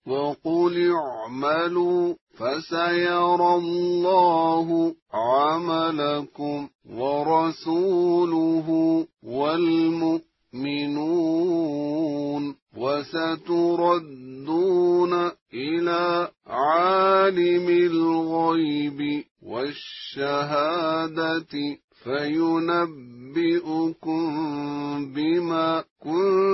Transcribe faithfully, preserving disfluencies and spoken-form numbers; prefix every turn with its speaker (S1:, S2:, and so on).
S1: وقل اعملوا فسيرى الله عملكم ورسوله والمؤمنون وستردون إلى عالم الغيب والشهادة فينبئكم بما كنتم